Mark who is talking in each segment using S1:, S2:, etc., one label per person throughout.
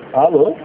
S1: Alô?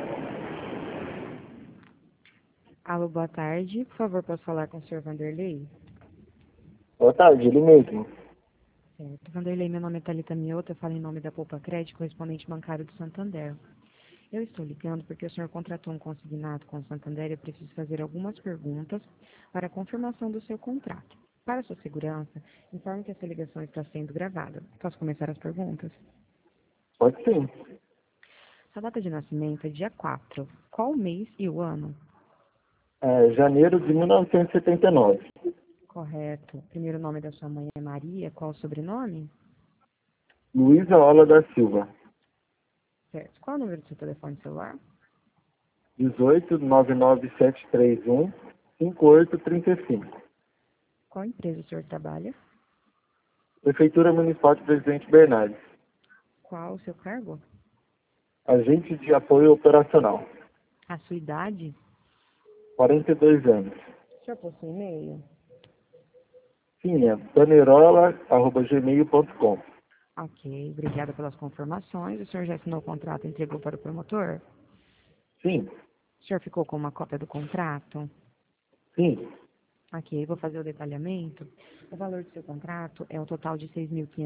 S2: Alô, boa tarde. Por favor, posso falar com o senhor Vanderlei?
S1: Boa tarde, ele mesmo.
S2: Certo. Vanderlei, meu nome é Thalita Mioto, eu falo em nome da Poupa Crédito, correspondente bancário do Santander. Eu estou ligando porque o senhor contratou um consignado com o Santander e eu preciso fazer algumas perguntas para a confirmação do seu contrato. Para sua segurança, informe que essa ligação está sendo gravada. Posso começar as perguntas?
S1: Pode sim.
S2: Sua data de nascimento é dia 4. Qual o mês e o ano?
S1: Janeiro de 1979.
S2: Correto. Primeiro nome da sua mãe é Maria. Qual o sobrenome?
S1: Luísa Ola da Silva.
S2: Certo. Qual o número do seu telefone celular?
S1: 18 99731 5835.
S2: Qual empresa o senhor trabalha?
S1: Prefeitura Municipal de Presidente Bernardes.
S2: Qual o seu cargo?
S1: Agente de apoio operacional.
S2: A sua idade?
S1: 42 anos.
S2: O senhor possui e-mail?
S1: Sim, é panerola@gmail.com.
S2: Ok, obrigada pelas confirmações. O senhor já assinou o contrato e entregou para o promotor?
S1: Sim,
S2: O senhor ficou com uma cópia do contrato?
S1: sim.
S2: Ok, vou fazer o detalhamento. O valor do seu contrato é um total de R$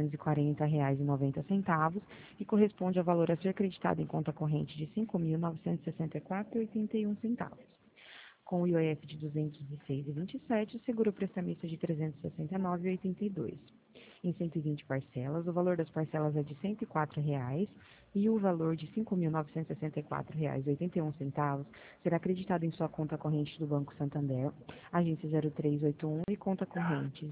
S2: 6.540,90 e corresponde ao valor a ser acreditado em conta corrente de R$ 5.964,81. Com o IOF de 206,27, o seguro prestamista de 369,82. Em 120 parcelas, o valor das parcelas é de R$ 104,00 e o valor de R$ 5.964,81 será acreditado em sua conta corrente do Banco Santander, agência 0381 e conta corrente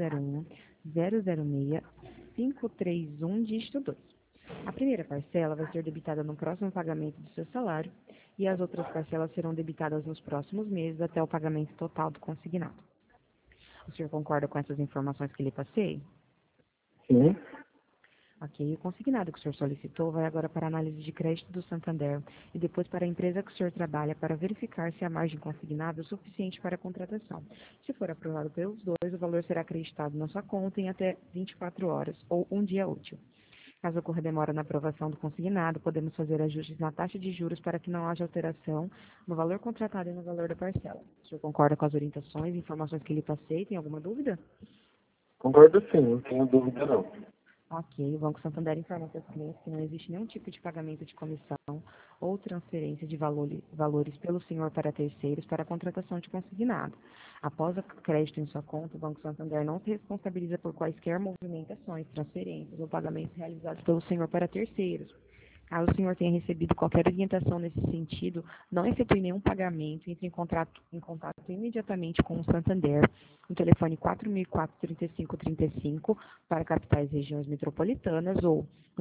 S2: 001-006-531, dígito 2. A primeira parcela vai ser debitada no próximo pagamento do seu salário e as outras parcelas serão debitadas nos próximos meses até o pagamento total do consignado. O senhor concorda com essas informações que lhe passei?
S1: Sim.
S2: Ok, o consignado que o senhor solicitou vai agora para a análise de crédito do Santander e depois para a empresa que o senhor trabalha para verificar se a margem consignada é suficiente para a contratação. Se for aprovado pelos dois, o valor será acreditado na sua conta em até 24 horas ou um dia útil. Caso ocorra demora na aprovação do consignado, podemos fazer ajustes na taxa de juros para que não haja alteração no valor contratado e no valor da parcela. O senhor concorda com as orientações e informações que lhe passei? Tem alguma dúvida?
S1: Concordo sim, não tenho dúvida não.
S2: Ok, o Banco Santander informa seus clientes que não existe nenhum tipo de pagamento de comissão ou transferência de valores pelo senhor para terceiros para a contratação de consignado. Após o crédito em sua conta, o Banco Santander não se responsabiliza por quaisquer movimentações, transferências ou pagamentos realizados pelo senhor para terceiros. Caso o senhor tenha recebido qualquer orientação nesse sentido, não efetue nenhum pagamento, entre em contato imediatamente com o Santander, no telefone 4004-3535 para capitais e regiões metropolitanas ou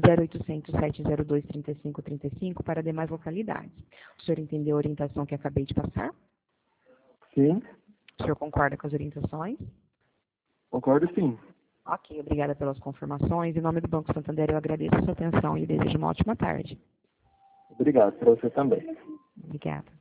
S2: 0800-702-3535 para demais localidades. O senhor entendeu a orientação que acabei de passar?
S1: Sim,
S2: O senhor concorda com as orientações?
S1: concordo sim.
S2: Ok, obrigada pelas confirmações. Em nome do Banco Santander, eu agradeço a sua atenção e desejo uma ótima tarde.
S1: Obrigado, para você também.
S2: Obrigada.